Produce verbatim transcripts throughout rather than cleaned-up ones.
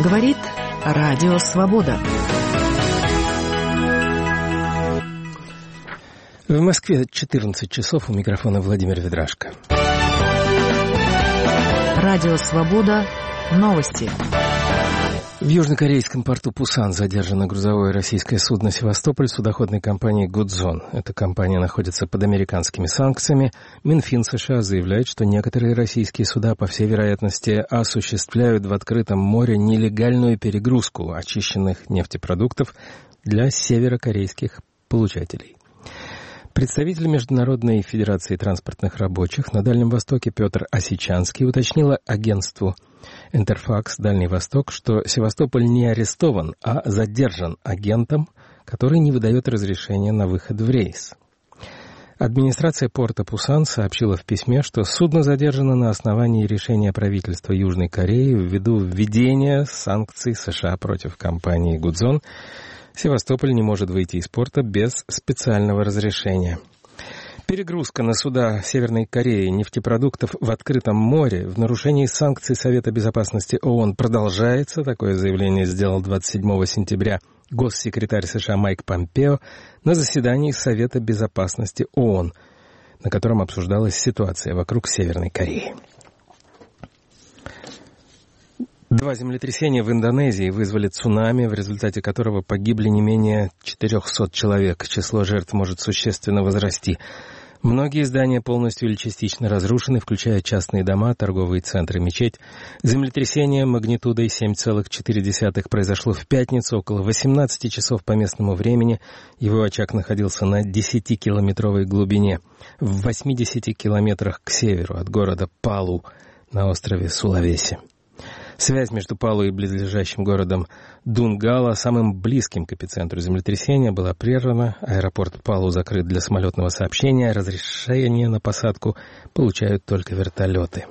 Говорит Радио Свобода. В Москве четырнадцать часов, у микрофона Владимир Ведрашко. Радио Свобода. Новости. В южнокорейском порту Пусан задержано грузовое российское судно «Севастополь» судоходной компании «Гудзон». Эта компания находится под американскими санкциями. Минфин США заявляет, что некоторые российские суда, по всей вероятности, осуществляют в открытом море нелегальную перегрузку очищенных нефтепродуктов для северокорейских получателей. Представитель Международной федерации транспортных рабочих на Дальнем Востоке Петр Осичанский уточнил агентству «Интерфакс Дальний Восток», что Севастополь не арестован, а задержан агентом, который не выдает разрешения на выход в рейс. Администрация порта Пусан сообщила в письме, что судно задержано на основании решения правительства Южной Кореи ввиду введения санкций США против компании «Гудзон». Севастополь не может выйти из порта без специального разрешения. Перегрузка на суда Северной Кореи нефтепродуктов в открытом море в нарушении санкций Совета Безопасности ООН продолжается. Такое заявление сделал двадцать седьмого сентября госсекретарь США Майк Помпео на заседании Совета Безопасности ООН, на котором обсуждалась ситуация вокруг Северной Кореи. Два землетрясения в Индонезии вызвали цунами, в результате которого погибли не менее четырехсот человек. Число жертв может существенно возрасти. Многие здания полностью или частично разрушены, включая частные дома, торговые центры, мечеть. Землетрясение магнитудой семь целых четыре десятых произошло в пятницу около восемнадцати часов по местному времени. Его очаг находился на десятикилометровой глубине, в восьмидесяти километрах к северу от города Палу на острове Сулавеси. Связь между Палу и близлежащим городом Дунгала, самым близким к эпицентру землетрясения, была прервана. Аэропорт Палу закрыт для самолетного сообщения. Разрешение на посадку получают только вертолеты.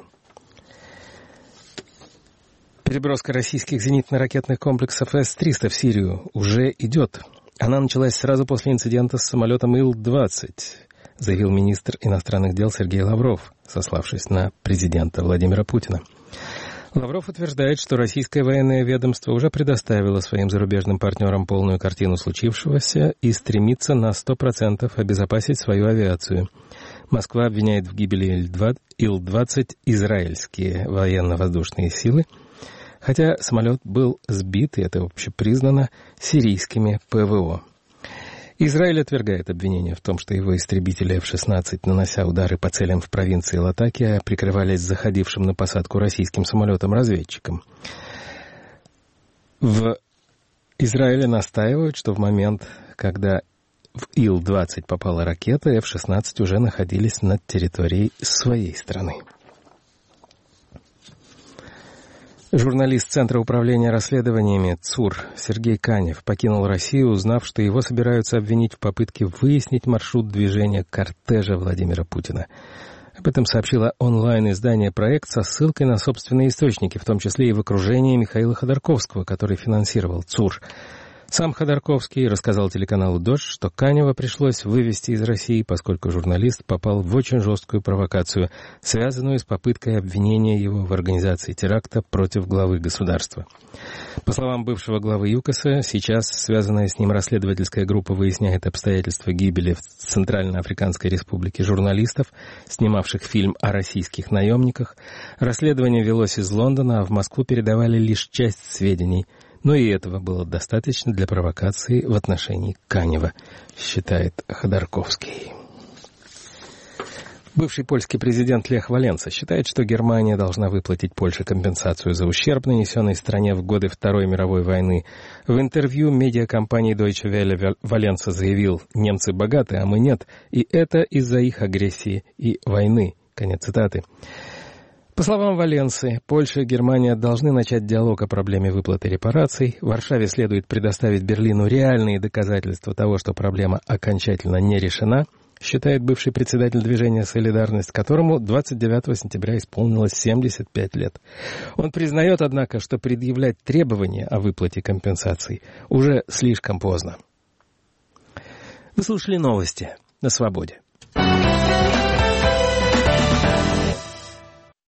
Переброска российских зенитно-ракетных комплексов эс триста в Сирию уже идет. Она началась сразу после инцидента с самолетом Ил двадцать, заявил министр иностранных дел Сергей Лавров, сославшись на президента Владимира Путина. Лавров утверждает, что российское военное ведомство уже предоставило своим зарубежным партнерам полную картину случившегося и стремится на сто процентов обезопасить свою авиацию. Москва обвиняет в гибели Ил двадцать израильские военно-воздушные силы, хотя самолет был сбит, и это общепризнано, сирийскими ПВО. Израиль отвергает обвинение в том, что его истребители эф шестнадцать, нанося удары по целям в провинции Латакия, прикрывались заходившим на посадку российским самолетом-разведчиком. В Израиле настаивают, что в момент, когда в Ил двадцать попала ракета, эф шестнадцать уже находились над территорией своей страны. Журналист Центра управления расследованиями ЦУР Сергей Канев покинул Россию, узнав, что его собираются обвинить в попытке выяснить маршрут движения кортежа Владимира Путина. Об этом сообщило онлайн-издание «Проект» со ссылкой на собственные источники, в том числе и в окружении Михаила Ходорковского, который финансировал ЦУР. Сам Ходорковский рассказал телеканалу «Дождь», что Канева пришлось вывести из России, поскольку журналист попал в очень жесткую провокацию, связанную с попыткой обвинения его в организации теракта против главы государства. По словам бывшего главы ЮКОСа, сейчас связанная с ним расследовательская группа выясняет обстоятельства гибели в Центральноафриканской Республике журналистов, снимавших фильм о российских наемниках. Расследование велось из Лондона, а в Москву передавали лишь часть сведений. Но и этого было достаточно для провокации в отношении Канева, считает Ходорковский. Бывший польский президент Лех Валенса считает, что Германия должна выплатить Польше компенсацию за ущерб, нанесенный стране в годы Второй мировой войны. В интервью медиакомпании Deutsche Welle Валенса заявил: «Немцы богаты, а мы нет, и это из-за их агрессии и войны». Конец цитаты. По словам Валенсы, Польша и Германия должны начать диалог о проблеме выплаты репараций. Варшаве следует предоставить Берлину реальные доказательства того, что проблема окончательно не решена, считает бывший председатель движения «Солидарность», которому двадцать девятого сентября исполнилось семьдесят пять лет. Он признает, однако, что предъявлять требования о выплате компенсаций уже слишком поздно. Вы слушали новости на «Свободе».